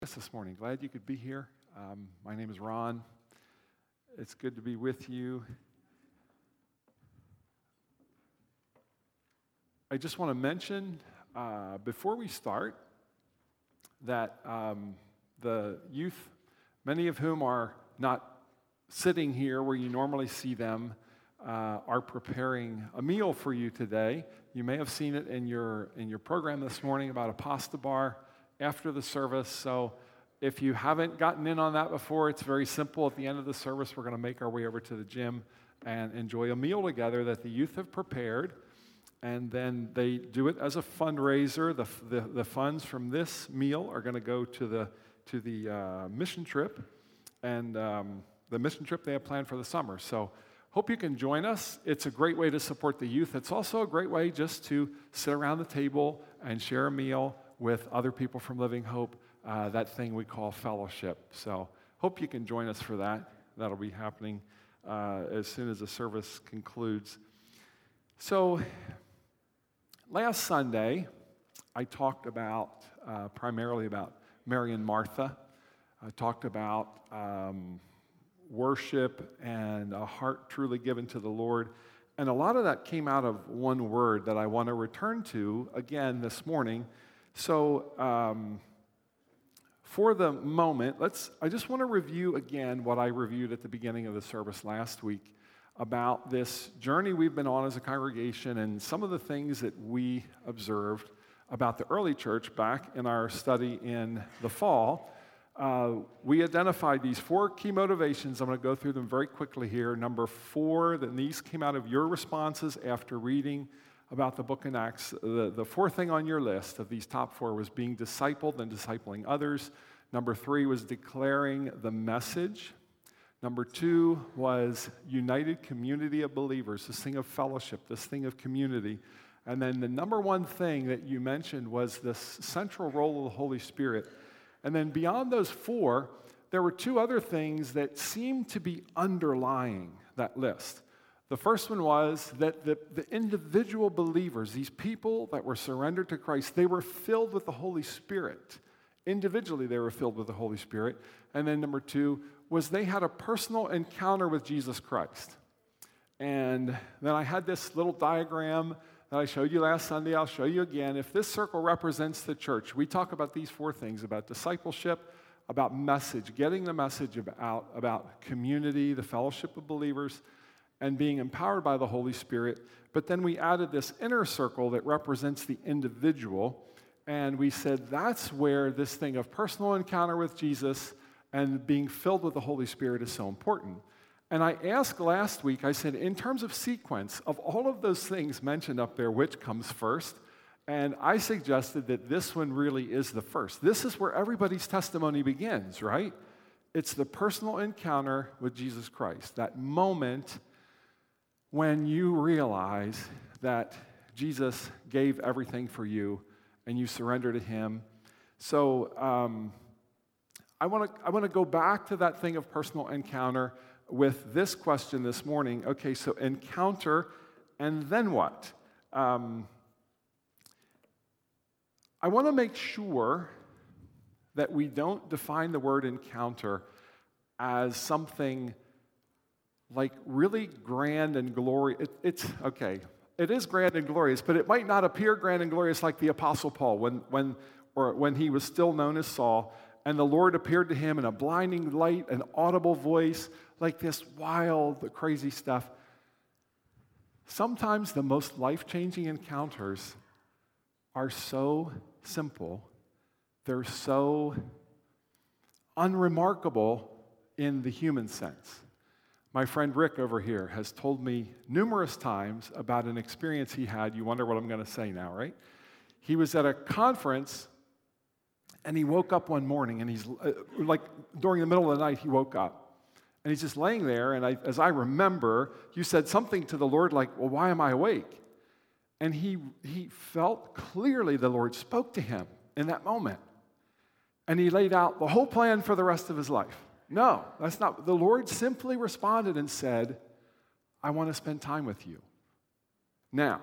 This morning. Glad you could be here. My name is Ron. It's good to be with you. I just want to mention before we start that the youth, many of whom are not sitting here where you normally see them, are preparing a meal for you today. You may have seen it in your program this morning about a pasta bar after the service. So if you haven't gotten in on that before, it's very simple. At the end of the service, we're going to make our way over to the gym and enjoy a meal together that the youth have prepared. And then they do it as a fundraiser. The funds from this meal are going to go to the mission trip, and the mission trip they have planned for the summer. So hope you can join us. It's a great way to support the youth. It's also a great way just to sit around the table and share a meal with other people from Living Hope, that thing we call fellowship. So hope you can join us for that. That'll be happening as soon as the service concludes. So last Sunday, I talked about primarily about Mary and Martha. I talked about worship and a heart truly given to the Lord. And a lot of that came out of one word that I want to return to again this morning. So for the moment, I just want to review again what I reviewed at the beginning of the service last week about this journey we've been on as a congregation and some of the things that we observed about the early church back in our study in the fall. We identified these 4 key motivations. I'm going to go through them very quickly here. Number 4, and these came out of your responses after reading about the book in Acts. The 4th thing on your list of these top 4 was being discipled and discipling others. Number 3 was declaring the message. Number 2 was united community of believers, this thing of fellowship, this thing of community. And then the number 1 thing that you mentioned was this central role of the Holy Spirit. And then beyond those 4, there were 2 other things that seemed to be underlying that list. The first one was that the individual believers, these people that were surrendered to Christ, they were filled with the Holy Spirit. Individually, they were filled with the Holy Spirit. And then number 2 was they had a personal encounter with Jesus Christ. And then I had this little diagram that I showed you last Sunday. I'll show you again. If this circle represents the church, we talk about these 4 things, about discipleship, about message, getting the message about community, the fellowship of believers, and being empowered by the Holy Spirit. But then we added this inner circle that represents the individual, and we said that's where this thing of personal encounter with Jesus and being filled with the Holy Spirit is so important. And I asked last week, I said, in terms of sequence, of all of those things mentioned up there, which comes first? And I suggested that this one really is the first. This is where everybody's testimony begins, right? It's the personal encounter with Jesus Christ, that moment when you realize that Jesus gave everything for you and you surrender to Him. So I want to go back to that thing of personal encounter with this question this morning. Okay, so encounter, and then what? I want to make sure that we don't define the word encounter as something like really grand and glorious. It's okay. It is grand and glorious, but it might not appear grand and glorious like the Apostle Paul when he was still known as Saul, and the Lord appeared to him in a blinding light, an audible voice, like this wild, crazy stuff. Sometimes the most life-changing encounters are so simple, they're so unremarkable in the human sense. My friend Rick over here has told me numerous times about an experience he had. You wonder what I'm going to say now, right? He was at a conference, and he woke up one morning, and he's like during the middle of the night, he woke up. And he's just laying there, and as I remember, you said something to the Lord like, well, why am I awake? And he felt clearly the Lord spoke to him in that moment. And he laid out the whole plan for the rest of his life. No, that's not. The Lord simply responded and said, I want to spend time with you. Now,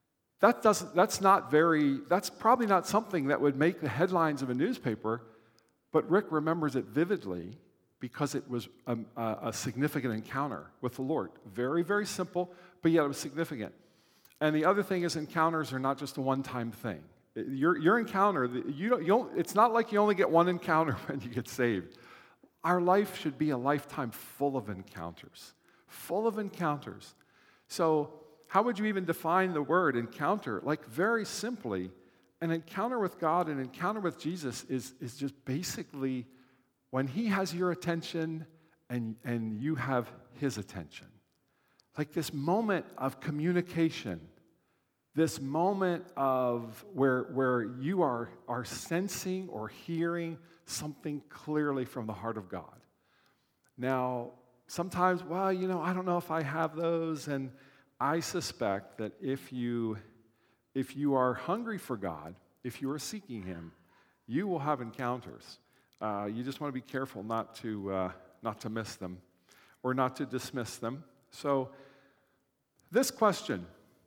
that's probably not something that would make the headlines of a newspaper, But Rick remembers it vividly because it was a significant encounter with the Lord. Very, very simple, but yet it was significant. And the other thing is encounters are not just a one-time thing. Your encounter, it's not like you only get one encounter when you get saved. Our life should be a lifetime full of encounters. Full of encounters. So how would you even define the word encounter? Like very simply, an encounter with God, an encounter with Jesus is just basically when he has your attention and you have his attention. Like this moment of communication, this moment of where you are sensing or hearing something clearly from the heart of God. Now, sometimes, I don't know if I have those, and I suspect that if you are hungry for God, if you are seeking him, you will have encounters. You just want to be careful not to miss them or not to dismiss them. So, this question,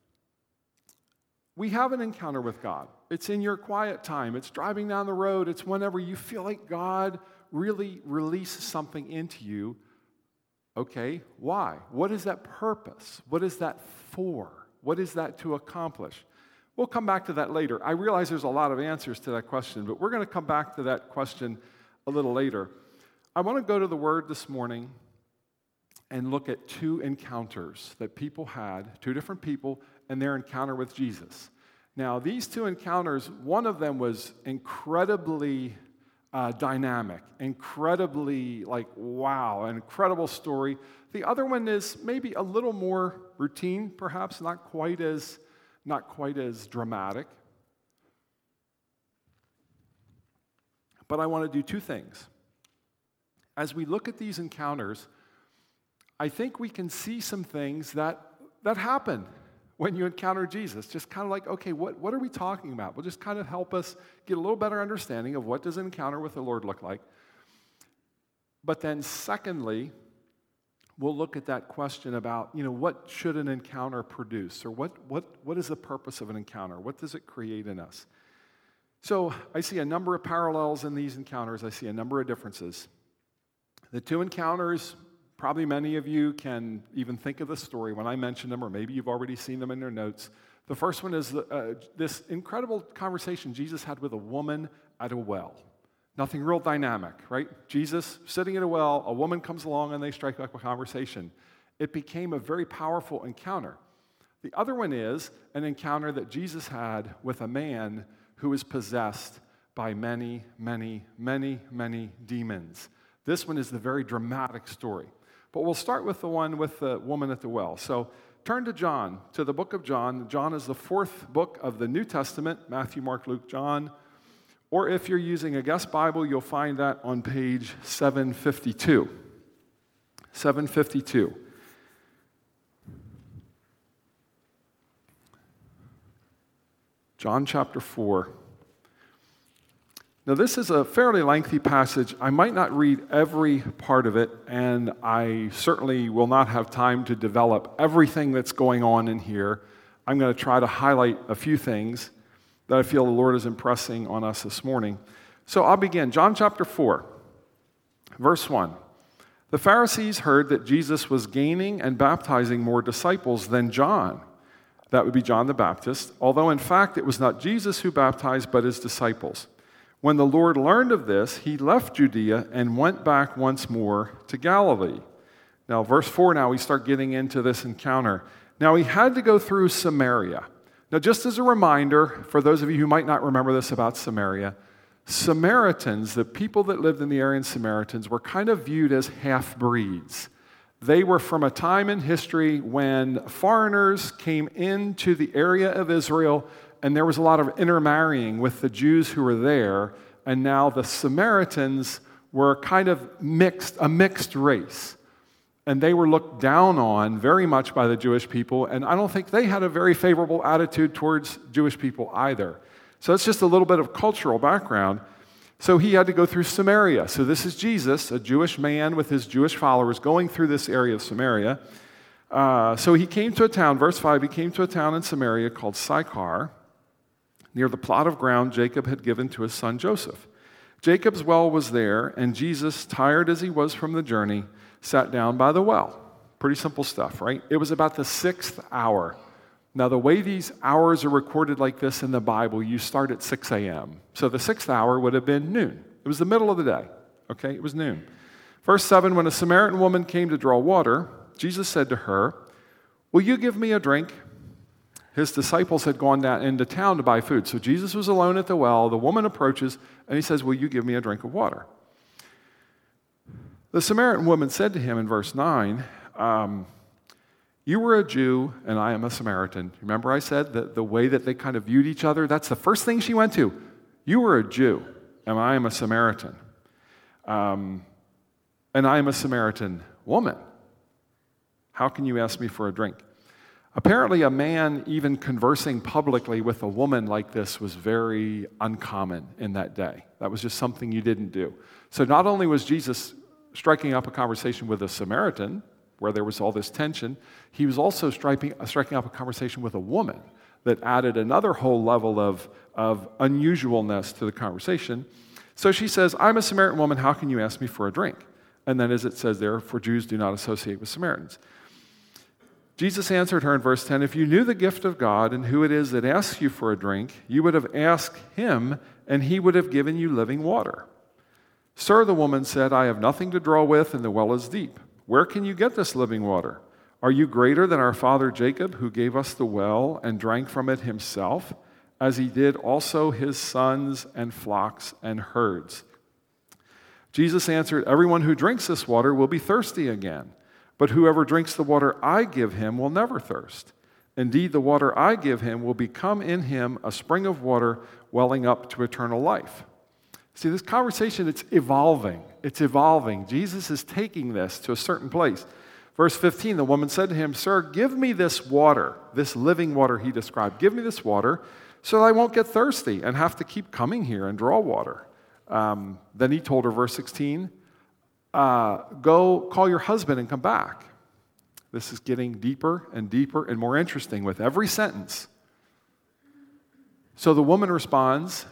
we have an encounter with God. It's in your quiet time. It's driving down the road. It's whenever you feel like God really releases something into you. Okay, why? What is that purpose? What is that for? What is that to accomplish? We'll come back to that later. I realize there's a lot of answers to that question, but we're going to come back to that question a little later. I want to go to the Word this morning and look at two encounters that people had, two different people, and their encounter with Jesus. Now, these two encounters, one of them was incredibly dynamic, incredibly wow, an incredible story. The other one is maybe a little more routine, perhaps not quite as dramatic. But I want to do two things. As we look at these encounters, I think we can see some things that happen when you encounter Jesus. Just kind of like, okay, what are we talking about? Will just kind of help us get a little better understanding of what does an encounter with the Lord look like. But then secondly, we'll look at that question about, what should an encounter produce? Or what is the purpose of an encounter? What does it create in us? So I see a number of parallels in these encounters. I see a number of differences. The two encounters, probably many of you can even think of the story when I mention them, or maybe you've already seen them in your notes. The first one is this incredible conversation Jesus had with a woman at a well. Nothing real dynamic, right? Jesus sitting at a well, a woman comes along, and they strike up a conversation. It became a very powerful encounter. The other one is an encounter that Jesus had with a man who was possessed by many, many, many, many demons. This one is the very dramatic story. But we'll start with the one with the woman at the well. So turn to John, to the book of John. John is the fourth book of the New Testament, Matthew, Mark, Luke, John. Or if you're using a guest Bible, you'll find that on page 752. 752. John chapter 4. Now, this is a fairly lengthy passage. I might not read every part of it, and I certainly will not have time to develop everything that's going on in here. I'm going to try to highlight a few things that I feel the Lord is impressing on us this morning. So I'll begin. John chapter 4, verse 1. The Pharisees heard that Jesus was gaining and baptizing more disciples than John. That would be John the Baptist, although in fact it was not Jesus who baptized, but his disciples. When the Lord learned of this, he left Judea and went back once more to Galilee. Now, verse 4, now we start getting into this encounter. Now, he had to go through Samaria. Now, just as a reminder, for those of you who might not remember this about Samaria, Samaritans, the people that lived in the area in Samaritans, were kind of viewed as half-breeds. They were from a time in history when foreigners came into the area of Israel, and there was a lot of intermarrying with the Jews who were there, and now the Samaritans were kind of a mixed race. And they were looked down on very much by the Jewish people, and I don't think they had a very favorable attitude towards Jewish people either. So it's just a little bit of cultural background. So he had to go through Samaria. So this is Jesus, a Jewish man with his Jewish followers, going through this area of Samaria. So he came to a town, verse 5, he came to a town in Samaria called Sychar, near the plot of ground Jacob had given to his son Joseph. Jacob's well was there, and Jesus, tired as he was from the journey, sat down by the well. Pretty simple stuff, right? It was about the 6th hour. Now, the way these hours are recorded like this in the Bible, you start at 6 a.m. So the 6th hour would have been noon. It was the middle of the day, okay? It was noon. Verse 7, when a Samaritan woman came to draw water, Jesus said to her, "Will you give me a drink?" His disciples had gone down into town to buy food. So Jesus was alone at the well. The woman approaches, and he says, "Will you give me a drink of water?" The Samaritan woman said to him in verse 9, "You were a Jew, and I am a Samaritan." Remember I said that the way that they kind of viewed each other? That's the first thing she went to. You were a Jew, and I am a Samaritan. And I am a Samaritan woman. How can you ask me for a drink? Apparently, a man even conversing publicly with a woman like this was very uncommon in that day. That was just something you didn't do. So not only was Jesus striking up a conversation with a Samaritan, where there was all this tension, he was also striking up a conversation with a woman that added another whole level of unusualness to the conversation. So she says, "I'm a Samaritan woman, how can you ask me for a drink?" And then as it says there, for Jews do not associate with Samaritans. Jesus answered her in verse 10, "If you knew the gift of God and who it is that asks you for a drink, you would have asked him, and he would have given you living water." "Sir," the woman said, "I have nothing to draw with, and the well is deep. Where can you get this living water? Are you greater than our father Jacob, who gave us the well and drank from it himself, as he did also his sons and flocks and herds?" Jesus answered, "Everyone who drinks this water will be thirsty again, but whoever drinks the water I give him will never thirst. Indeed, the water I give him will become in him a spring of water welling up to eternal life." See, this conversation, it's evolving. It's evolving. Jesus is taking this to a certain place. Verse 15, the woman said to him, "Sir, give me this water," this living water he described. "Give me this water so that I won't get thirsty and have to keep coming here and draw water." Then he told her, verse 16, "Go call your husband and come back." This is getting deeper and deeper and more interesting with every sentence. So the woman responds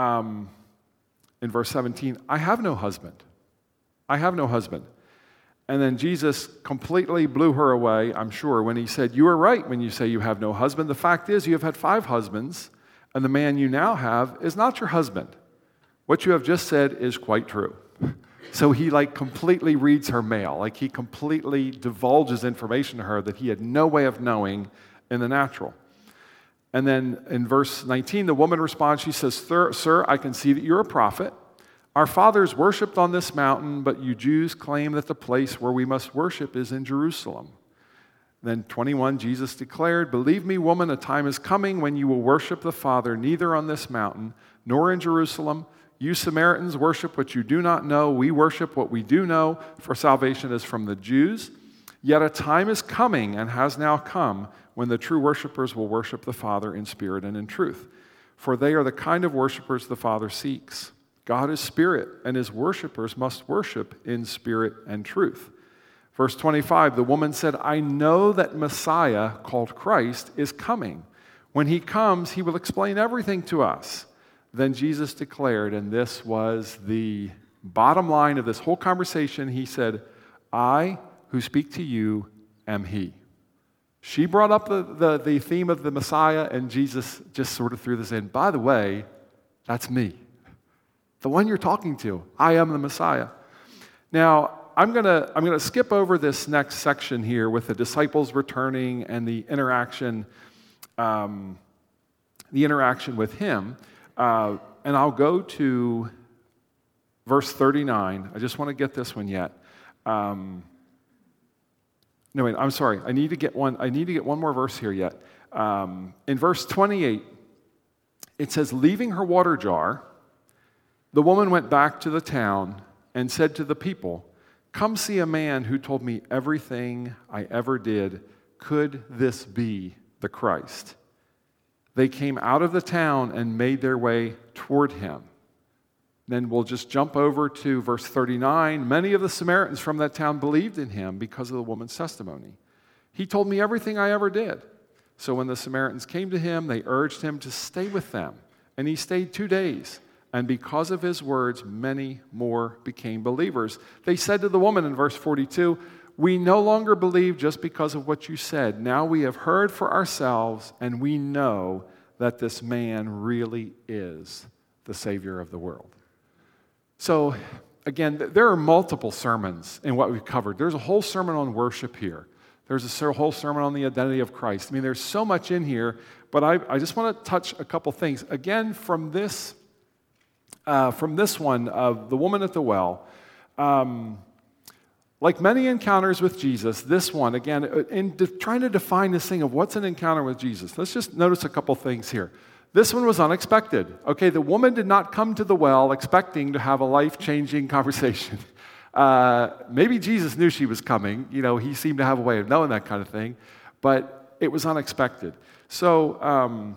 in verse 17, "I have no husband. I have no husband." And then Jesus completely blew her away, I'm sure, when he said, "You are right when you say you have no husband. The fact is you have had 5 husbands, and the man you now have is not your husband. What you have just said is quite true." So he completely reads her mail. He completely divulges information to her that he had no way of knowing in the natural. And then in verse 19, the woman responds, she says, Sir, I can see that you're a prophet. Our fathers worshipped on this mountain, but you Jews claim that the place where we must worship is in Jerusalem. Then 21, Jesus declared, "Believe me, woman, a time is coming when you will worship the Father neither on this mountain nor in Jerusalem. You Samaritans worship what you do not know. We worship what we do know, for salvation is from the Jews. Yet a time is coming and has now come when the true worshipers will worship the Father in spirit and in truth. For they are the kind of worshipers the Father seeks. God is spirit, and his worshipers must worship in spirit and truth." Verse 25, the woman said, "I know that Messiah, called Christ, is coming. When he comes, he will explain everything to us." Then Jesus declared, and this was the bottom line of this whole conversation, he said, "I who speak to you am he." She brought up the theme of the Messiah, and Jesus just sort of threw this in. "By the way, that's me. The one you're talking to. I am the Messiah." Now, I'm gonna skip over this next section here with the disciples returning and the interaction with him. And I'll go to verse 39. I just want to get this one yet. No, wait, I'm sorry. I need to get one more verse here yet. In verse 28, it says, "Leaving her water jar, the woman went back to the town and said to the people, 'Come see a man who told me everything I ever did. Could this be the Christ?' They came out of the town and made their way toward him." Then we'll just jump over to verse 39. "Many of the Samaritans from that town believed in him because of the woman's testimony. 'He told me everything I ever did.' So when the Samaritans came to him, they urged him to stay with them. And he stayed 2 days. and because of his words, many more became believers. They said to the woman in verse 42, "We no longer believe just because of what you said. Now we have heard for ourselves, and we know that this man really is the Savior of the world." So, again, there are multiple sermons in what we've covered. There's a whole sermon on worship here. There's a whole sermon on the identity of Christ. I mean, there's so much in here, but I just want to touch a couple things. Again, from this one of the woman at the well, like many encounters with Jesus, this one, again, in trying to define this thing of what's an encounter with Jesus, let's just notice a couple things here. This one was unexpected. Okay, the woman did not come to the well expecting to have a life-changing conversation. Maybe Jesus knew she was coming. You know, he seemed to have a way of knowing that kind of thing, but it was unexpected. So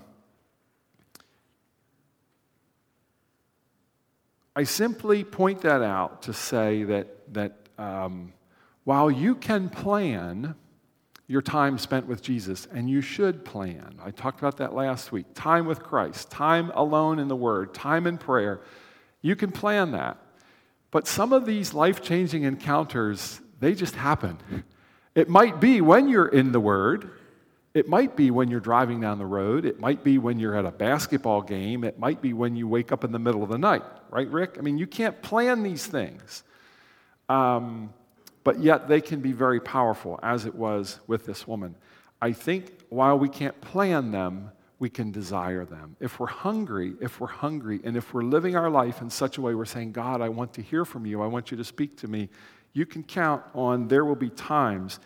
I simply point that out to say that while you can plan your time spent with Jesus, and you should plan. I talked about that last week. Time with Christ, time alone in the Word, time in prayer. You can plan that. But some of these life-changing encounters, they just happen. It might be when you're in the Word. It might be when you're driving down the road. It might be when you're at a basketball game. It might be when you wake up in the middle of the night. Right, Rick? I mean, you can't plan these things. But yet they can be very powerful, as it was with this woman. I think while we can't plan them, we can desire them. If we're hungry, and if we're living our life in such a way we're saying, "God, I want to hear from you. I want you to speak to me," you can count on there will be times.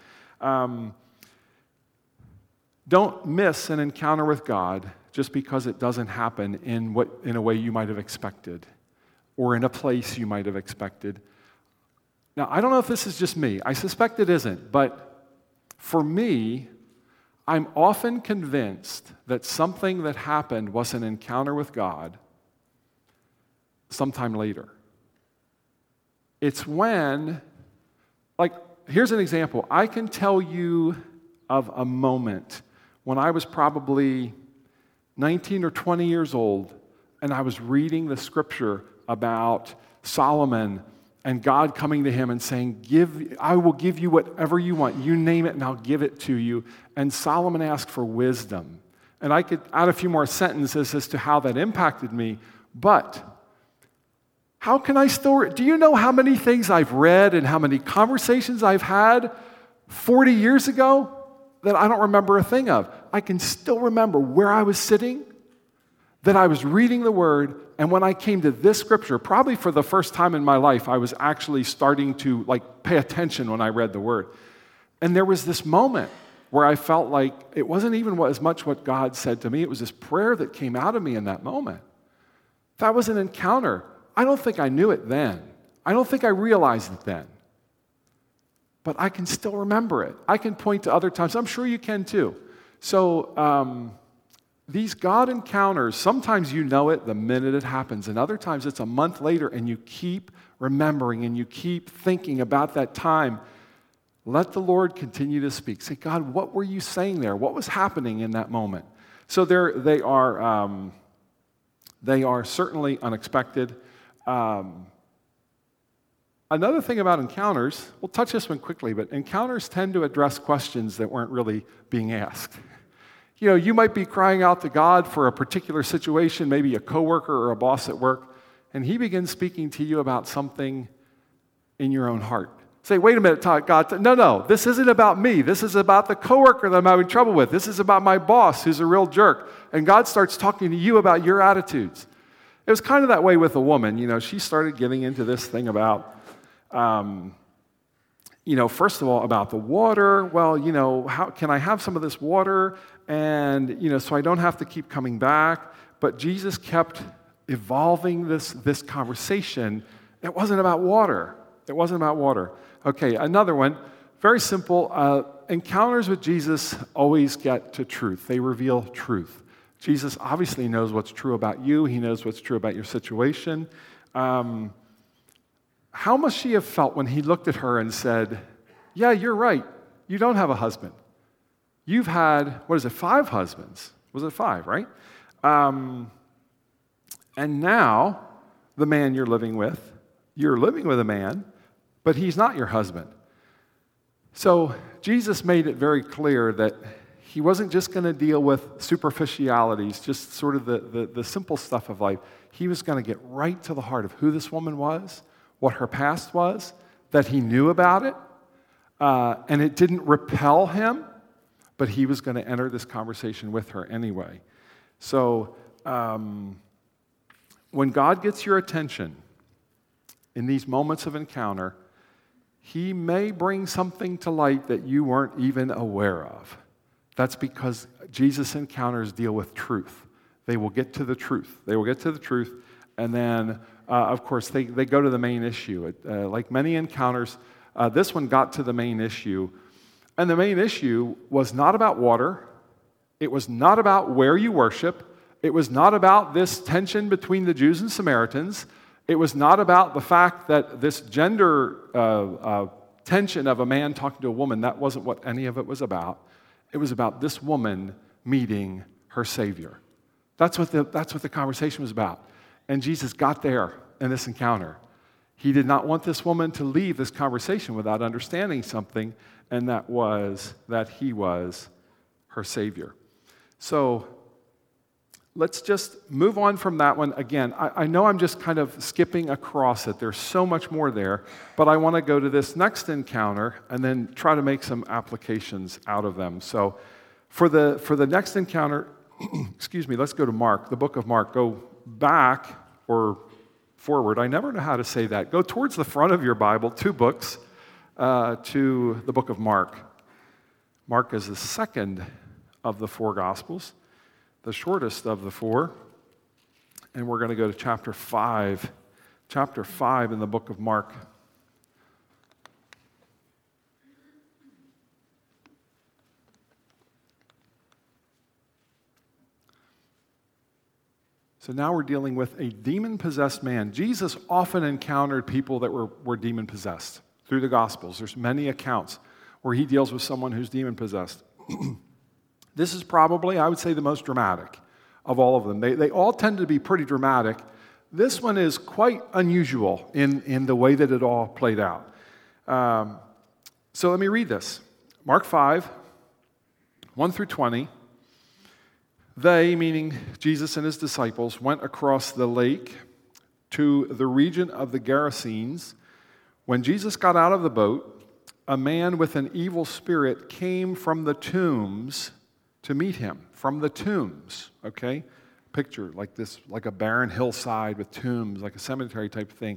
Don't miss an encounter with God just because it doesn't happen in a way you might have expected or in a place you might have expected. Now, I don't know if this is just me. I suspect it isn't. But for me, I'm often convinced that something that happened was an encounter with God sometime later. It's when, like, here's an example. I can tell you of a moment when I was probably 19 or 20 years old, and I was reading the scripture about Solomon and God coming to him and saying, I will give you whatever you want. You name it and I'll give it to you. And Solomon asked for wisdom. And I could add a few more sentences as to how that impacted me. But how can I still, do you know how many things I've read and how many conversations I've had 40 years ago that I don't remember a thing of? I can still remember where I was sitting, that I was reading the Word, and when I came to this scripture, probably for the first time in my life, I was actually starting to pay attention when I read the Word. And there was this moment where I felt like it wasn't even as much what God said to me, it was this prayer that came out of me in that moment. That was an encounter. I don't think I knew it then. I don't think I realized it then. But I can still remember it. I can point to other times. I'm sure you can too. So, these God encounters, sometimes you know it the minute it happens, and other times it's a month later and you keep remembering and you keep thinking about that time. Let the Lord continue to speak. Say, "God, what were you saying there? What was happening in that moment?" So they are certainly unexpected. Another thing about encounters, we'll touch this one quickly, but encounters tend to address questions that weren't really being asked. You know, you might be crying out to God for a particular situation, maybe a coworker or a boss at work, and he begins speaking to you about something in your own heart. Say, "Wait a minute, God, no, this isn't about me. This is about the coworker that I'm having trouble with. This is about my boss who's a real jerk." And God starts talking to you about your attitudes. It was kind of that way with a woman. You know, she started getting into this thing about, first of all, about the water. Well, how can I have some of this water? And, so I don't have to keep coming back. But Jesus kept evolving this conversation. It wasn't about water. It wasn't about water. Okay, another one, very simple. Encounters with Jesus always get to truth. They reveal truth. Jesus obviously knows what's true about you. He knows what's true about your situation. How must she have felt when he looked at her and said, "Yeah, you're right. You don't have a husband. You've had, 5 husbands?" Was it 5, right? And now the man you're living with. You're living with a man, but he's not your husband. So Jesus made it very clear that he wasn't just going to deal with superficialities, just sort of the simple stuff of life. He was going to get right to the heart of who this woman was, what her past was, that he knew about it, and it didn't repel him, but he was going to enter this conversation with her anyway. So when God gets your attention in these moments of encounter, he may bring something to light that you weren't even aware of. That's because Jesus' encounters deal with truth. They will get to the truth. They will get to the truth, and then, of course, they go to the main issue. Like many encounters, this one got to the main issue, and the main issue was not about water. It was not about where you worship. It was not about this tension between the Jews and Samaritans. It was not about the fact that this gender tension of a man talking to a woman. That wasn't what any of it was about. It was about this woman meeting her Savior. That's what the conversation was about. And Jesus got there in this encounter. He did not want this woman to leave this conversation without understanding something, and that was that he was her Savior. So let's just move on from that one. Again, I know I'm just kind of skipping across it. There's so much more there, but I want to go to this next encounter and then try to make some applications out of them. So for the next encounter, excuse me, let's go to Mark, the book of Mark. Go back or forward. I never know how to say that. Go towards the front of your Bible, 2 books, to the book of Mark. Mark is the second of the 4 Gospels, the shortest of the 4, and we're going to go to chapter 5 in the book of Mark. So now we're dealing with a demon-possessed man. Jesus often encountered people that were demon-possessed through the Gospels. There's many accounts where he deals with someone who's demon-possessed. This is probably, I would say, the most dramatic of all of them. They all tend to be pretty dramatic. This one is quite unusual in the way that it all played out. So let me read this. Mark 5, 1 through 20. They, meaning Jesus and his disciples, went across the lake to the region of the Gerasenes. When Jesus got out of the boat, a man with an evil spirit came from the tombs to meet him. From the tombs, okay? Picture like this, like a barren hillside with tombs, like a cemetery type thing.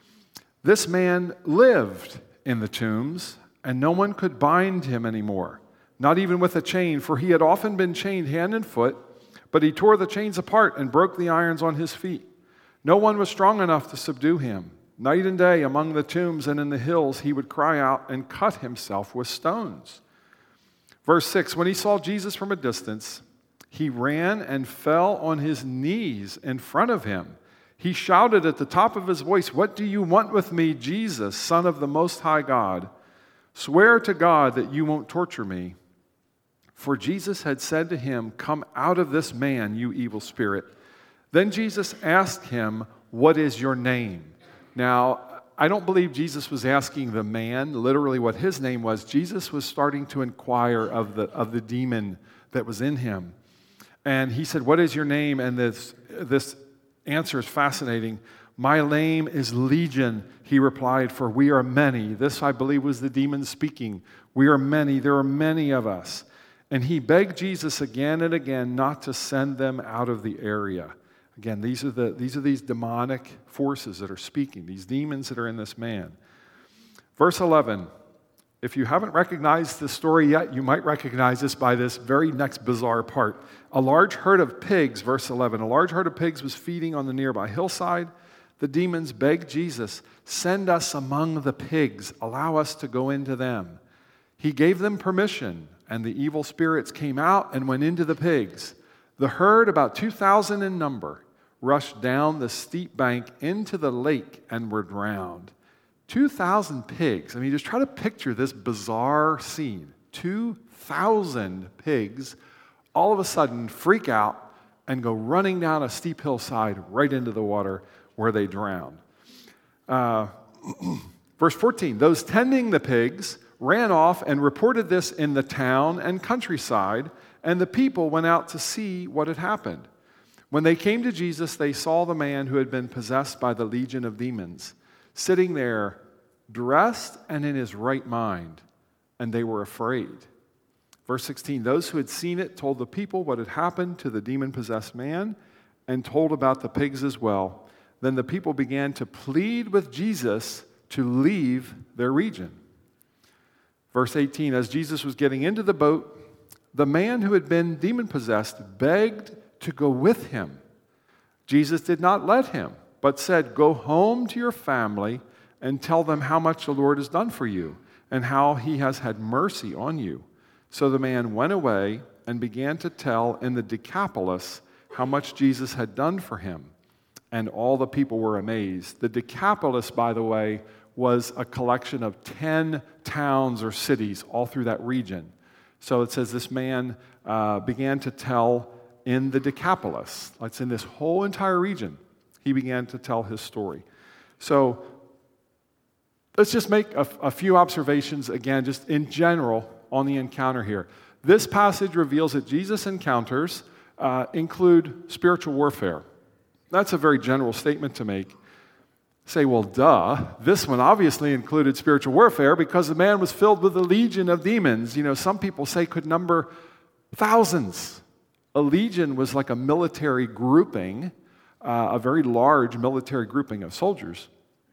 This man lived in the tombs, and no one could bind him anymore, not even with a chain, for he had often been chained hand and foot, but he tore the chains apart and broke the irons on his feet. No one was strong enough to subdue him. Night and day among the tombs and in the hills he would cry out and cut himself with stones. Verse 6, when he saw Jesus from a distance, he ran and fell on his knees in front of him. He shouted at the top of his voice, "What do you want with me, Jesus, Son of the Most High God? Swear to God that you won't torture me." For Jesus had said to him, "Come out of this man, you evil spirit." Then Jesus asked him, "What is your name?" Now, I don't believe Jesus was asking the man literally what his name was. Jesus was starting to inquire of the demon that was in him. And he said, "What is your name?" And this answer is fascinating. "My name is Legion," he replied, "for we are many." This, I believe, was the demon speaking. "We are many. There are many of us." And he begged Jesus again and again not to send them out of the area. Again, these are these demonic forces that are speaking, these demons that are in this man. Verse 11, if you haven't recognized this story yet, you might recognize this by this very next bizarre part. A large herd of pigs, verse 11, a large herd of pigs was feeding on the nearby hillside. The demons begged Jesus, "Send us among the pigs, allow us to go into them." He gave them permission, and the evil spirits came out and went into the pigs. The herd, about 2,000 in number, rushed down the steep bank into the lake and were drowned. 2,000 pigs. I mean, just try to picture this bizarre scene. 2,000 pigs all of a sudden freak out and go running down a steep hillside right into the water where they drowned. Verse 14, those tending the pigs ran off and reported this in the town and countryside, and the people went out to see what had happened. When they came to Jesus, they saw the man who had been possessed by the legion of demons, sitting there, dressed and in his right mind, and they were afraid. Verse 16, those who had seen it told the people what had happened to the demon-possessed man and told about the pigs as well. Then the people began to plead with Jesus to leave their region. Verse 18, as Jesus was getting into the boat, the man who had been demon-possessed begged to go with him. Jesus did not let him, but said, go home to your family and tell them how much the Lord has done for you and how he has had mercy on you. So the man went away and began to tell in the Decapolis how much Jesus had done for him. And all the people were amazed. The Decapolis, by the way, was a collection of 10 towns or cities all through that region. So it says this man began to tell in the Decapolis. It's in this whole entire region. He began to tell his story. So let's just make a few observations again, just in general on the encounter here. This passage reveals that Jesus' encounters include spiritual warfare. That's a very general statement to make. Say, well, duh. This one obviously included spiritual warfare because the man was filled with a legion of demons. Some people say could number thousands. A legion was like a military grouping, a very large military grouping of soldiers.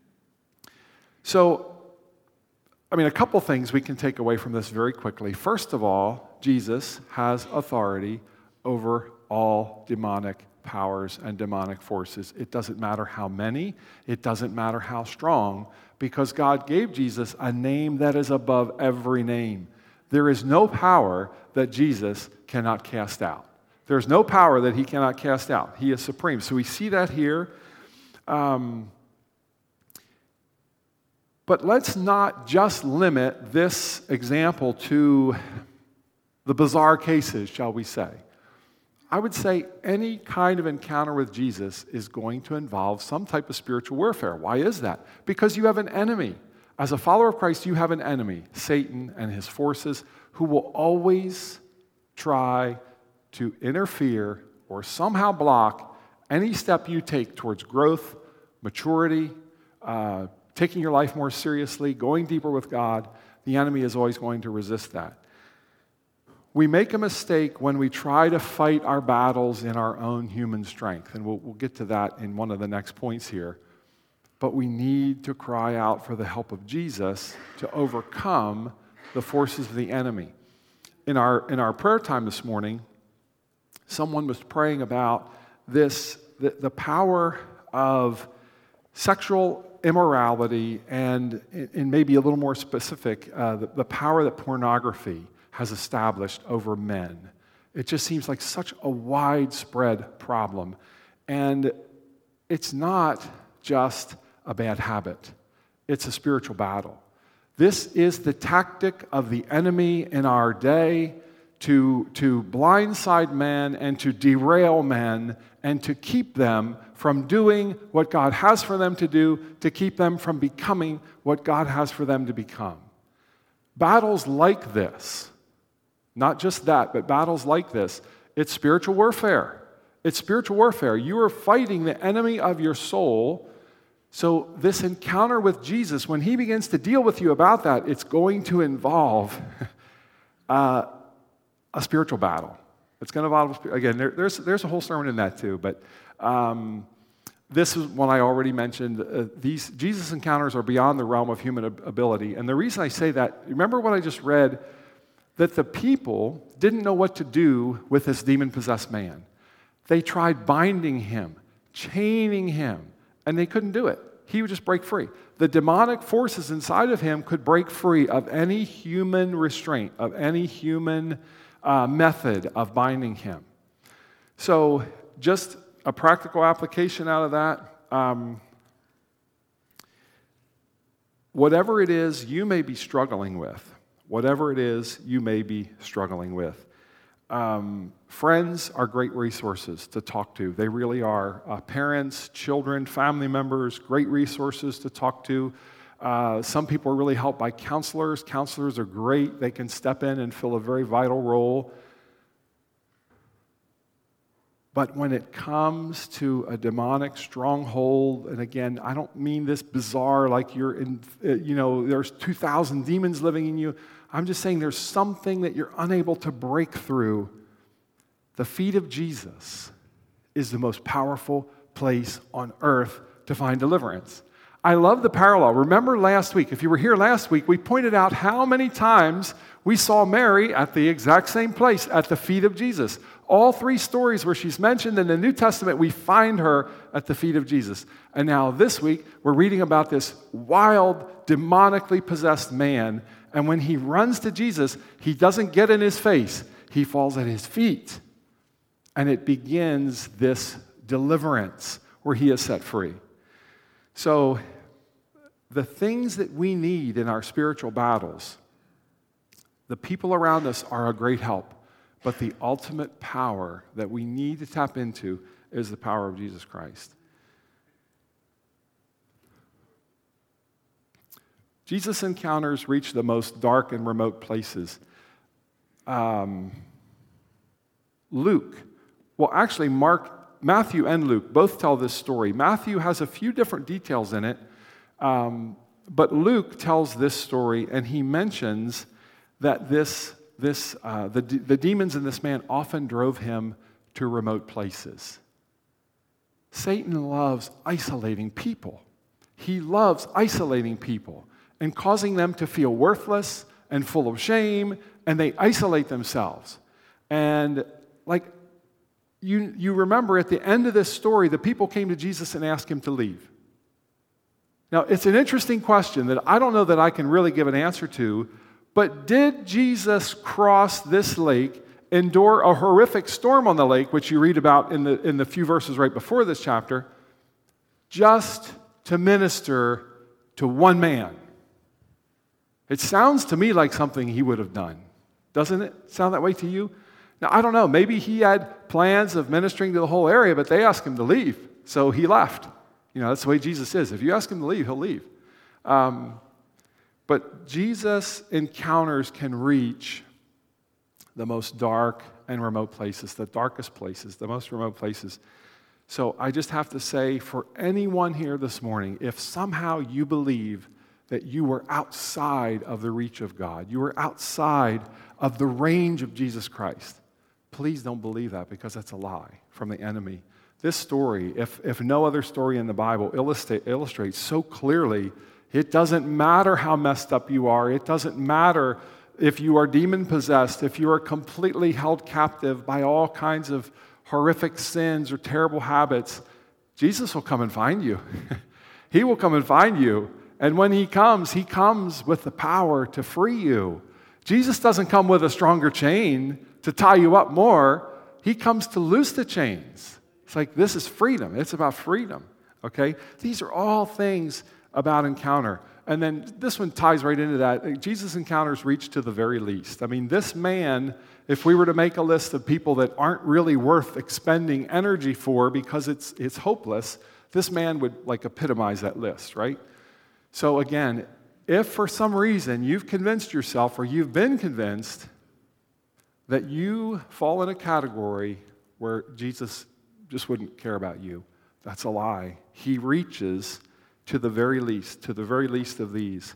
So, a couple things we can take away from this very quickly. First of all, Jesus has authority over all demonic powers and demonic forces. It doesn't matter how many, it doesn't matter how strong, because God gave Jesus a name that is above every name. There is no power that Jesus cannot cast out. There's no power that he cannot cast out. He is supreme. So we see that here. But let's not just limit this example to the bizarre cases, shall we say. I would say any kind of encounter with Jesus is going to involve some type of spiritual warfare. Why is that? Because you have an enemy. As a follower of Christ, you have an enemy, Satan and his forces, who will always try to interfere or somehow block any step you take towards growth, maturity, taking your life more seriously, going deeper with God. The enemy is always going to resist that. We make a mistake when we try to fight our battles in our own human strength, and we'll get to that in one of the next points here. But we need to cry out for the help of Jesus to overcome the forces of the enemy. In our prayer time this morning, someone was praying about this, the power of sexual immorality and maybe a little more specific, the power that pornography has established over men. It just seems like such a widespread problem. And it's not just a bad habit. It's a spiritual battle. This is the tactic of the enemy in our day to blindside men and to derail men and to keep them from doing what God has for them to do, to keep them from becoming what God has for them to become. Battles like this, not just that, but battles like this, it's spiritual warfare. It's spiritual warfare. You are fighting the enemy of your soul. So this encounter with Jesus, when he begins to deal with you about that, it's going to involve a spiritual battle. It's going to involve, again, there's a whole sermon in that too, but this is one I already mentioned. These Jesus encounters are beyond the realm of human ability. And the reason I say that, remember what I just read, that the people didn't know what to do with this demon-possessed man. They tried binding him, chaining him, and they couldn't do it. He would just break free. The demonic forces inside of him could break free of any human restraint, of any human method of binding him. So just a practical application out of that, whatever it is you may be struggling with, Friends are great resources to talk to. They really are. Parents, children, family members, great resources to talk to. Some people are really helped by counselors. Counselors are great. They can step in and fill a very vital role. But when it comes to a demonic stronghold, and again, I don't mean this bizarre, like you're in, there's 2,000 demons living in you. I'm just saying there's something that you're unable to break through. The feet of Jesus is the most powerful place on earth to find deliverance. I love the parallel. Remember last week, if you were here last week, we pointed out how many times we saw Mary at the exact same place, at the feet of Jesus. All three stories where she's mentioned in the New Testament, we find her at the feet of Jesus. And now this week, we're reading about this wild, demonically possessed man. And when he runs to Jesus, he doesn't get in his face. He falls at his feet. And it begins this deliverance where he is set free. So the things that we need in our spiritual battles, the people around us are a great help. But the ultimate power that we need to tap into is the power of Jesus Christ. Jesus' encounters reach the most dark and remote places. Matthew and Luke both tell this story. Matthew has a few different details in it, but Luke tells this story, and he mentions that the demons in this man often drove him to remote places. Satan loves isolating people. He loves isolating people and causing them to feel worthless and full of shame, and they isolate themselves. And you remember at the end of this story, the people came to Jesus and asked him to leave. Now, it's an interesting question that I don't know that I can really give an answer to, but did Jesus cross this lake, endure a horrific storm on the lake, which you read about in the few verses right before this chapter, just to minister to one man? It sounds to me like something he would have done. Doesn't it sound that way to you? Now, I don't know. Maybe he had plans of ministering to the whole area, but they asked him to leave, so he left. That's the way Jesus is. If you ask him to leave, he'll leave. But Jesus' encounters can reach the most dark and remote places, the darkest places, the most remote places. So I just have to say, for anyone here this morning, if somehow you believe that you were outside of the reach of God, you were outside of the range of Jesus Christ, please don't believe that, because that's a lie from the enemy. This story, if no other story in the Bible illustrates so clearly, it doesn't matter how messed up you are. It doesn't matter if you are demon-possessed, if you are completely held captive by all kinds of horrific sins or terrible habits. Jesus will come and find you. He will come and find you. And when he comes with the power to free you. Jesus doesn't come with a stronger chain to tie you up more. He comes to loose the chains. It's like, this is freedom. It's about freedom, okay? These are all things about encounter. And then this one ties right into that. Jesus' encounters reach to the very least. I mean, this man, if we were to make a list of people that aren't really worth expending energy for because it's hopeless, this man would epitomize that list, right? So again, if for some reason you've convinced yourself or you've been convinced that you fall in a category where Jesus just wouldn't care about you, that's a lie. He reaches to the very least of these.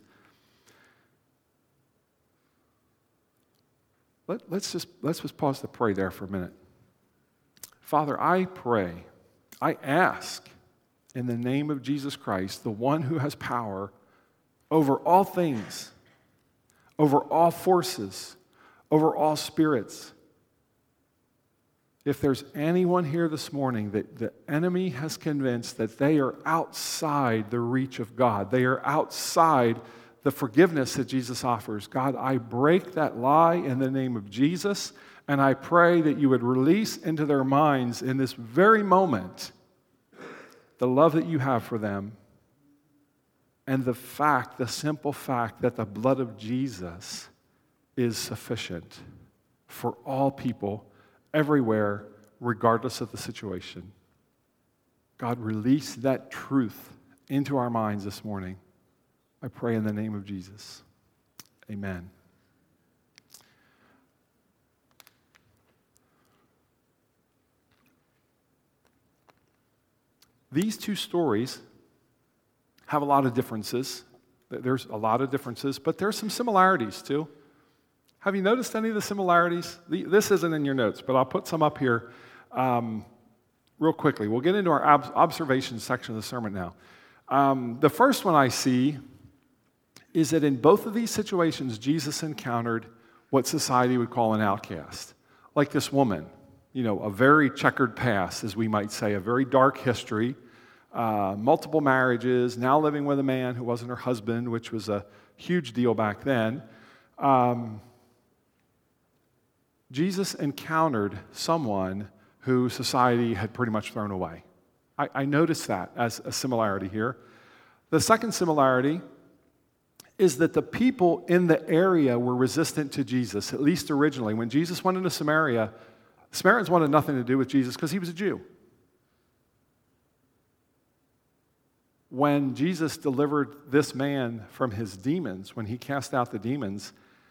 Let's just pause to pray there for a minute. Father, I pray, I ask in the name of Jesus Christ, the one who has power over all things, over all forces, over all spirits. If there's anyone here this morning that the enemy has convinced that they are outside the reach of God, they are outside the forgiveness that Jesus offers, God, I break that lie in the name of Jesus, and I pray that you would release into their minds in this very moment the love that you have for them and the simple fact that the blood of Jesus is sufficient for all people, everywhere, regardless of the situation. God, release that truth into our minds this morning. I pray in the name of Jesus. Amen. These two stories have a lot of differences. There's a lot of differences, but there's some similarities too. Have you noticed any of the similarities? This isn't in your notes, but I'll put some up here real quickly. We'll get into our observation section of the sermon now. The first one I see is that in both of these situations, Jesus encountered what society would call an outcast. Like this woman, a very checkered past, as we might say, a very dark history, multiple marriages, now living with a man who wasn't her husband, which was a huge deal back then. Jesus encountered someone who society had pretty much thrown away. I noticed that as a similarity here. The second similarity is that the people in the area were resistant to Jesus, at least originally. When Jesus went into Samaria, Samaritans wanted nothing to do with Jesus because he was a Jew. When Jesus delivered this man from his demons, when he cast out the demons,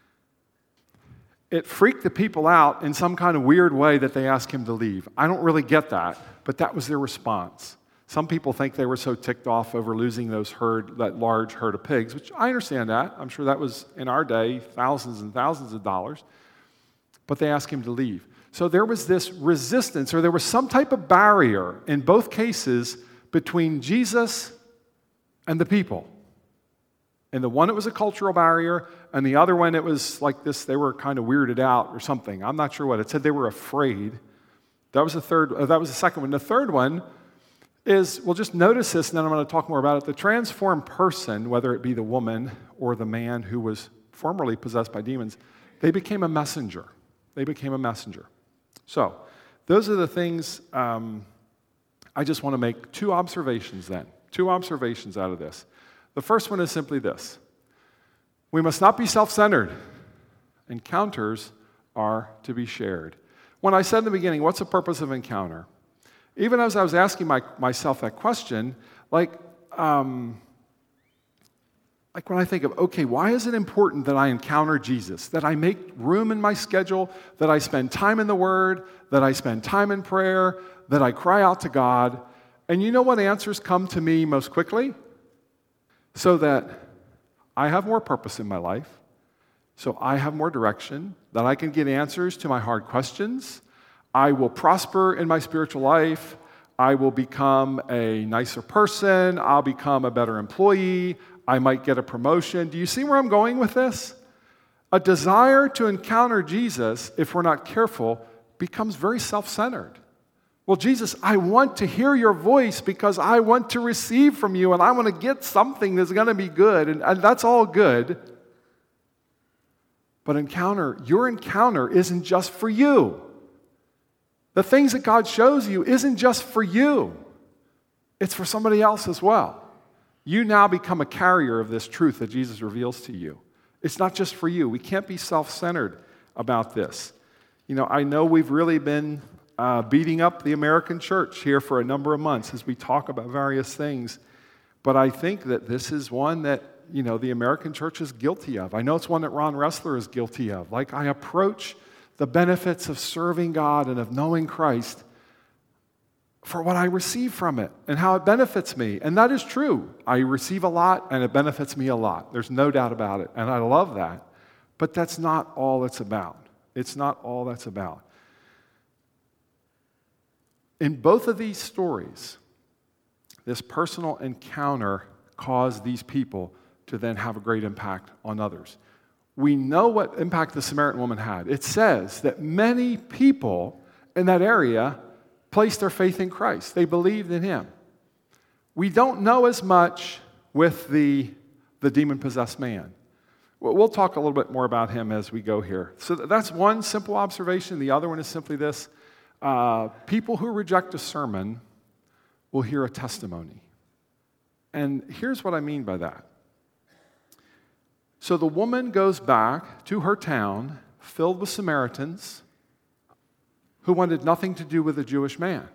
it freaked the people out in some kind of weird way that they asked him to leave. I don't really get that, but that was their response. Some people think they were so ticked off over losing that large herd of pigs, which I understand that. I'm sure that was, in our day, thousands and thousands of dollars. But they asked him to leave. So there was this resistance, or there was some type of barrier in both cases between Jesus and the people. In the one, it was a cultural barrier, and the other one, it was like this, they were kind of weirded out or something. I'm not sure what. It said they were afraid. That was the second one. The third one is, well, just notice this, and then I'm going to talk more about it. The transformed person, whether it be the woman or the man who was formerly possessed by demons, they became a messenger. They became a messenger. So, those are the things I just want to make two observations then. Two observations out of this. The first one is simply this. We must not be self-centered. Encounters are to be shared. When I said in the beginning, what's the purpose of encounter? Even as I was asking myself that question, like when I think of, okay, why is it important that I encounter Jesus, that I make room in my schedule, that I spend time in the Word, that I spend time in prayer, that I cry out to God? And you know what answers come to me most quickly? So that I have more purpose in my life, so I have more direction, that I can get answers to my hard questions. I will prosper in my spiritual life. I will become a nicer person. I'll become a better employee. I might get a promotion. Do you see where I'm going with this? A desire to encounter Jesus, if we're not careful, becomes very self-centered. Well, Jesus, I want to hear your voice because I want to receive from you and I want to get something that's going to be good, and that's all good. But your encounter isn't just for you. The things that God shows you isn't just for you. It's for somebody else as well. You now become a carrier of this truth that Jesus reveals to you. It's not just for you. We can't be self-centered about this. I know we've really been beating up the American church here for a number of months as we talk about various things. But I think that this is one that, the American church is guilty of. I know it's one that Ron Ressler is guilty of. Like, I approach the benefits of serving God and of knowing Christ for what I receive from it and how it benefits me. And that is true. I receive a lot and it benefits me a lot. There's no doubt about it. And I love that. But that's not all it's about. It's not all that's about. In both of these stories, this personal encounter caused these people to then have a great impact on others. We know what impact the Samaritan woman had. It says that many people in that area placed their faith in Christ. They believed in him. We don't know as much with the demon-possessed man. We'll talk a little bit more about him as we go here. So that's one simple observation. The other one is simply this. People who reject a sermon will hear a testimony. And here's what I mean by that. So the woman goes back to her town filled with Samaritans who wanted nothing to do with a Jewish man.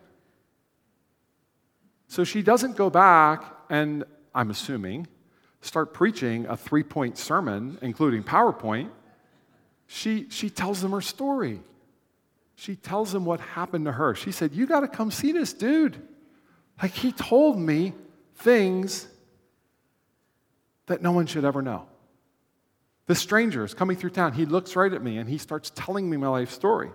So she doesn't go back and, I'm assuming, start preaching a 3-point sermon, including PowerPoint. She tells them her story. She tells them what happened to her. She said, you got to come see this dude. Like, he told me things that no one should ever know. This stranger is coming through town. He looks right at me and he starts telling me my life story.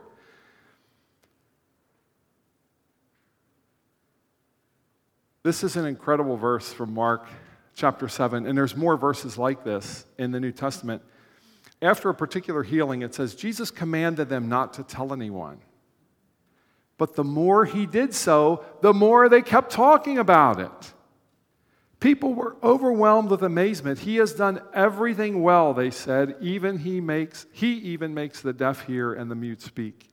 This is an incredible verse from Mark chapter 7, and there's more verses like this in the New Testament. After a particular healing, it says, Jesus commanded them not to tell anyone. But the more he did so, the more they kept talking about it. People were overwhelmed with amazement. He has done everything well, they said. He even makes the deaf hear and the mute speak.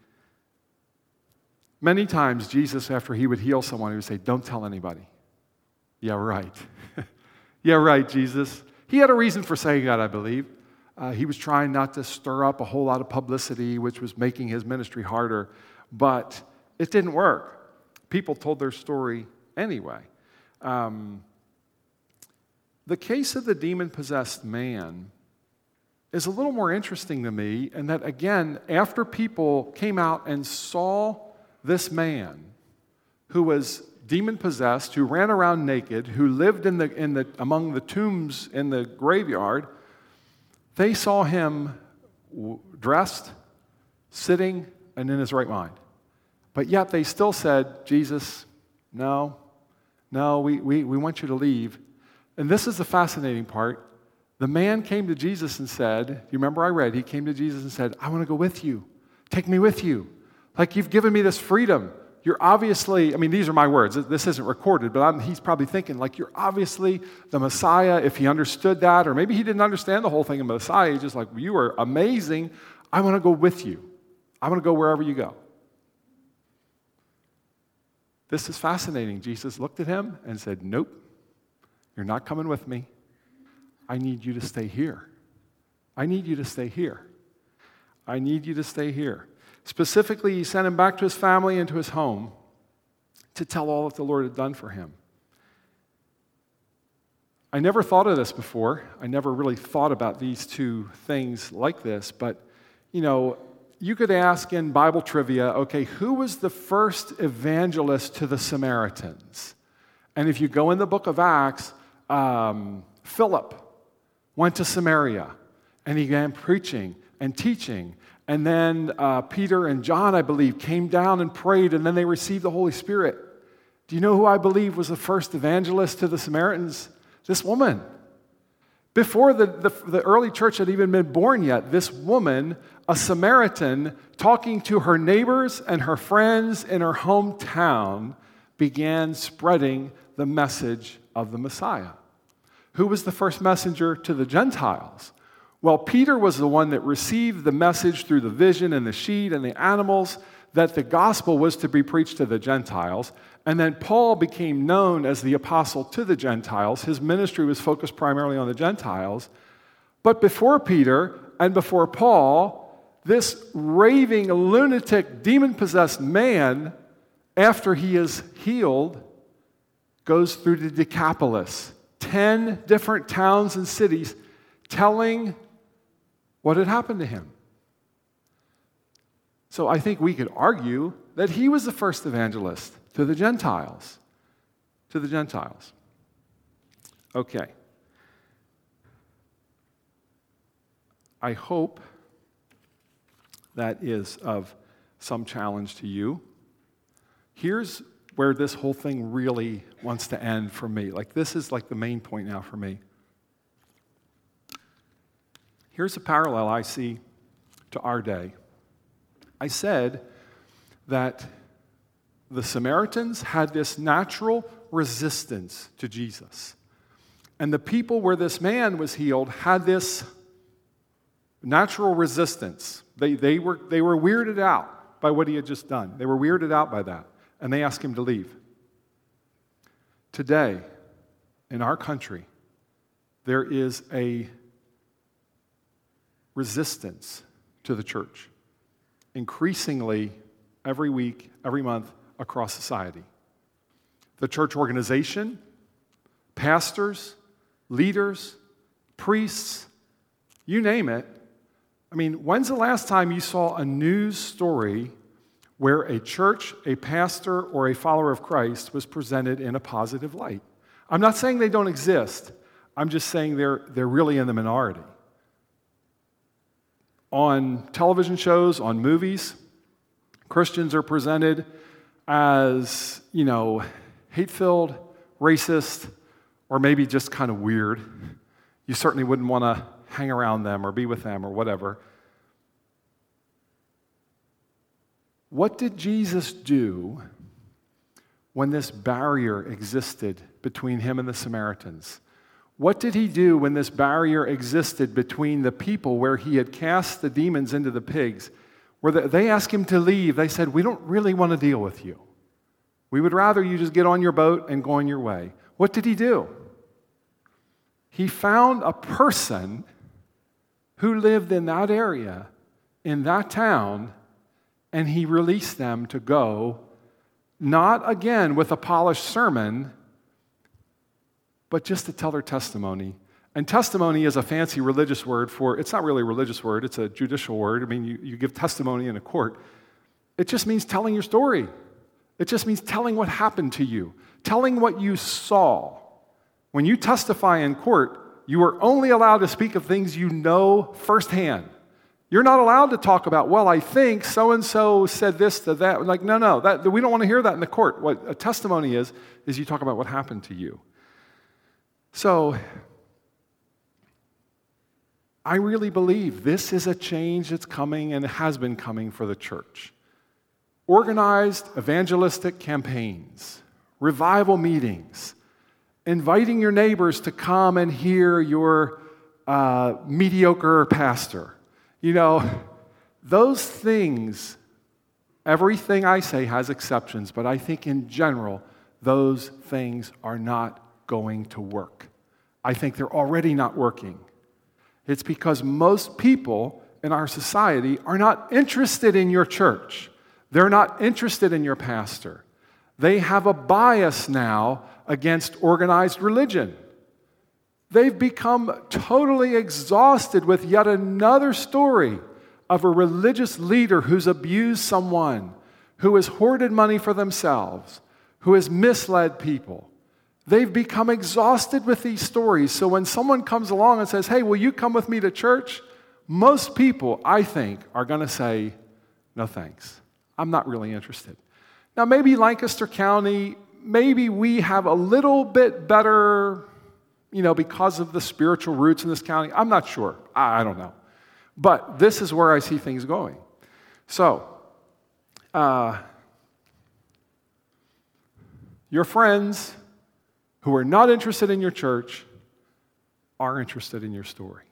Many times, Jesus, after he would heal someone, he would say, don't tell anybody. Yeah, right. Yeah, right, Jesus. He had a reason for saying that, I believe. He was trying not to stir up a whole lot of publicity, which was making his ministry harder. But it didn't work. People told their story anyway. The case of the demon-possessed man is a little more interesting to me, in that, again, after people came out and saw this man who was demon-possessed, who ran around naked, who lived among the tombs in the graveyard, they saw him dressed, sitting, and in his right mind. But yet they still said, Jesus, no, we want you to leave. And this is the fascinating part. The man came to Jesus and said, you remember I read, he came to Jesus and said, I want to go with you. Take me with you. Like, you've given me this freedom. You're obviously, these are my words. This isn't recorded, but he's probably thinking, like, you're obviously the Messiah, if he understood that, or maybe he didn't understand the whole thing of Messiah. He's just like, you are amazing. I want to go with you. I want to go wherever you go. This is fascinating. Jesus looked at him and said, nope, you're not coming with me. I need you to stay here. I need you to stay here. I need you to stay here. Specifically, he sent him back to his family and to his home to tell all that the Lord had done for him. I never thought of this before. I never really thought about these two things like this, but, you could ask in Bible trivia, okay, who was the first evangelist to the Samaritans? And if you go in the book of Acts, Philip went to Samaria, and he began preaching and teaching. And then Peter and John, I believe, came down and prayed, and then they received the Holy Spirit. Do you know who I believe was the first evangelist to the Samaritans? This woman. Before the early church had even been born yet, this woman, a Samaritan, talking to her neighbors and her friends in her hometown, began spreading the message of the Messiah. Who was the first messenger to the Gentiles? Well, Peter was the one that received the message through the vision and the sheet and the animals that the gospel was to be preached to the Gentiles. And then Paul became known as the apostle to the Gentiles. His ministry was focused primarily on the Gentiles. But before Peter and before Paul, this raving, lunatic, demon-possessed man, after he is healed, goes through the Decapolis, 10 different towns and cities, telling what had happened to him. So I think we could argue that he was the first evangelist to the Gentiles. To the Gentiles. Okay. I hope that is of some challenge to you. Here's where this whole thing really wants to end for me. Like, this is like the main point now for me. Here's a parallel I see to our day. I said that the Samaritans had this natural resistance to Jesus. And the people where this man was healed had this natural resistance. They were weirded out by what he had just done. They were weirded out by that. And they asked him to leave. Today, in our country, there is a resistance to the church, increasingly every week, every month across society. The church organization, pastors, leaders, priests, you name it. I mean, when's the last time you saw a news story where a church, a pastor, or a follower of Christ was presented in a positive light? I'm not saying they don't exist. I'm just saying they're really in the minority. On television shows, on movies, Christians are presented as, hate-filled, racist, or maybe just kind of weird. You certainly wouldn't want to hang around them or be with them or whatever. What did Jesus do when this barrier existed between him and the Samaritans? What did he do when this barrier existed between the people where he had cast the demons into the pigs? Where they asked him to leave, they said, "We don't really want to deal with you. We would rather you just get on your boat and go on your way." What did he do? He found a person who lived in that area, in that town, and he released them to go, not again with a polished sermon, but just to tell their testimony. And testimony is a fancy religious word for, it's not really a religious word, it's a judicial word. I mean, you give testimony in a court. It just means telling your story. It just means telling what happened to you, telling what you saw. When you testify in court, you are only allowed to speak of things you know firsthand. You're not allowed to talk about, well, I think so-and-so said this to that. Like, no, we don't want to hear that in the court. What a testimony is you talk about what happened to you. So, I really believe this is a change that's coming and has been coming for the church. Organized evangelistic campaigns, revival meetings, inviting your neighbors to come and hear your mediocre pastor. Those things, everything I say has exceptions, but I think in general, those things are not going to work. I think they're already not working. It's because most people in our society are not interested in your church. They're not interested in your pastor. They have a bias now against organized religion. They've become totally exhausted with yet another story of a religious leader who's abused someone, who has hoarded money for themselves, who has misled people. They've become exhausted with these stories. So when someone comes along and says, "Hey, will you come with me to church?" Most people, I think, are going to say, "No thanks. I'm not really interested." Now, maybe Lancaster County, maybe we have a little bit better, because of the spiritual roots in this county. I'm not sure. I don't know. But this is where I see things going. So, your friends who are not interested in your church are interested in your story.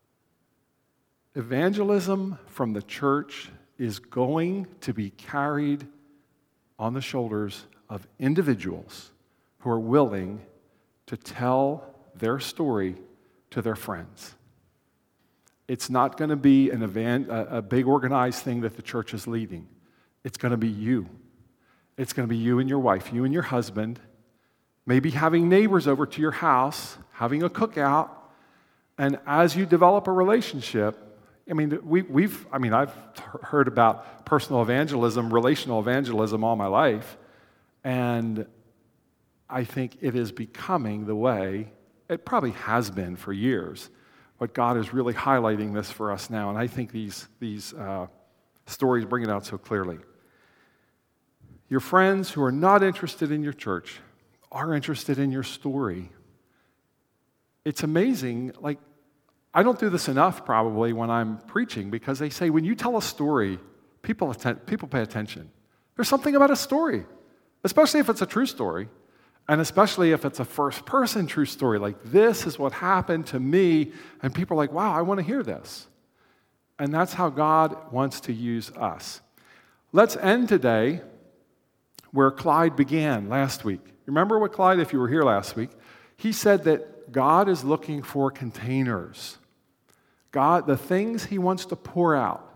Evangelism from the church is going to be carried on the shoulders of individuals who are willing to tell their story to their friends. It's not going to be a big organized thing that the church is leading. It's going to be you. It's going to be you and your wife, you and your husband, maybe having neighbors over to your house, having a cookout, and as you develop a relationship, I've heard about personal evangelism, relational evangelism all my life, and I think it is becoming the way, it probably has been for years, but God is really highlighting this for us now, and I think these stories bring it out so clearly. Your friends who are not interested in your church are interested in your story. It's amazing, I don't do this enough probably when I'm preaching, because they say when you tell a story, people pay attention. There's something about a story, especially if it's a true story, and especially if it's a first-person true story, like this is what happened to me, and people are like, wow, I want to hear this. And that's how God wants to use us. Let's end today where Clyde began last week. Remember what Clyde, if you were here last week, he said that God is looking for containers. God, the things he wants to pour out,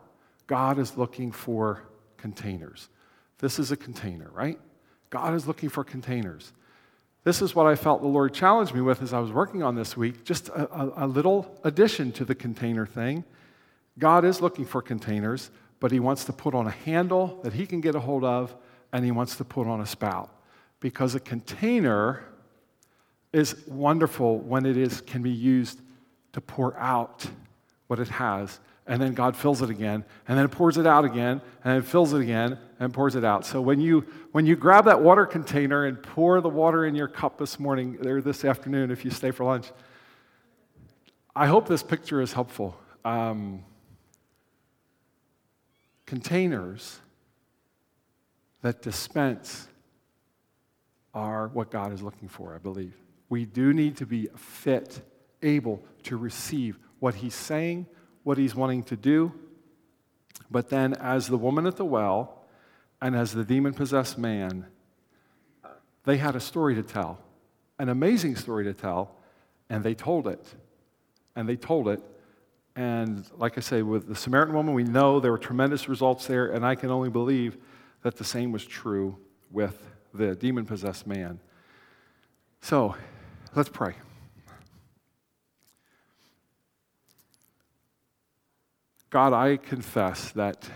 God is looking for containers. This is a container, right? God is looking for containers. This is what I felt the Lord challenged me with as I was working on this week, just a little addition to the container thing. God is looking for containers, but he wants to put on a handle that he can get a hold of, and he wants to put on a spout. Because a container is wonderful when can be used to pour out what it has, and then God fills it again, and then pours it out again, and then fills it again, and pours it out. So when you grab that water container and pour the water in your cup this morning, or this afternoon if you stay for lunch, I hope this picture is helpful. Containers that dispense are what God is looking for, I believe. We do need to be fit, able to receive what he's saying, what he's wanting to do. But then as the woman at the well and as the demon-possessed man, they had a story to tell, an amazing story to tell, and they told it. And they told it. And like I say, with the Samaritan woman, we know there were tremendous results there, and I can only believe that the same was true with the demon-possessed man. So, let's pray. God, I confess that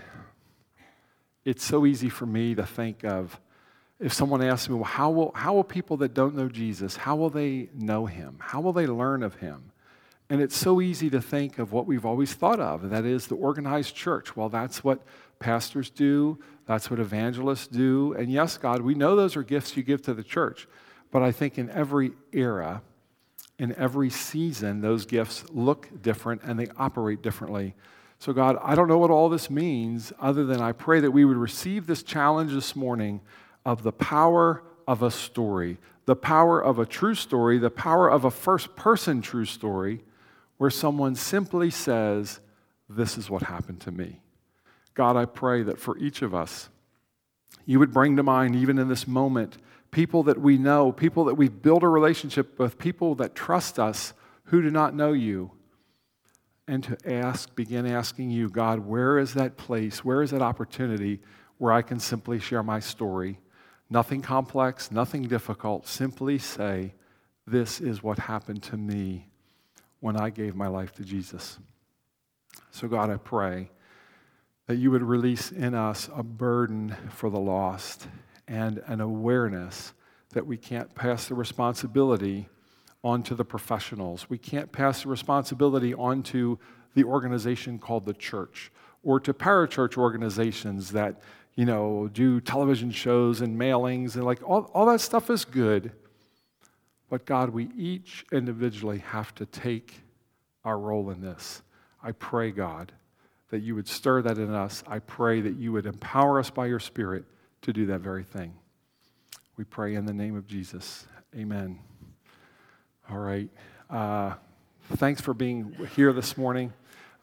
it's so easy for me to think of, if someone asks me, well, how will people that don't know Jesus, how will they know him? How will they learn of him? And it's so easy to think of what we've always thought of, and that is the organized church. Well, that's what pastors do. That's what evangelists do. And yes, God, we know those are gifts you give to the church. But I think in every era, in every season, those gifts look different and they operate differently. So God, I don't know what all this means other than I pray that we would receive this challenge this morning of the power of a story, the power of a true story, the power of a first-person true story, where someone simply says, this is what happened to me. God, I pray that for each of us, you would bring to mind, even in this moment, people that we know, people that we've built a relationship with, people that trust us who do not know you, and to begin asking you, God, where is that place, where is that opportunity where I can simply share my story? Nothing complex, nothing difficult, simply say, this is what happened to me when I gave my life to Jesus. So God, I pray that you would release in us a burden for the lost and an awareness that we can't pass the responsibility onto the professionals. We can't pass the responsibility onto the organization called the church or to parachurch organizations that, do television shows and mailings and all that stuff is good. But God, we each individually have to take our role in this. I pray, God, that you would stir that in us. I pray that you would empower us by your Spirit to do that very thing. We pray in the name of Jesus. Amen. All right. Thanks for being here this morning.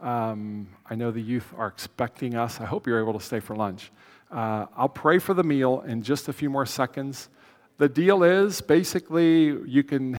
I know the youth are expecting us. I hope you're able to stay for lunch. I'll pray for the meal in just a few more seconds. The deal is, basically, you can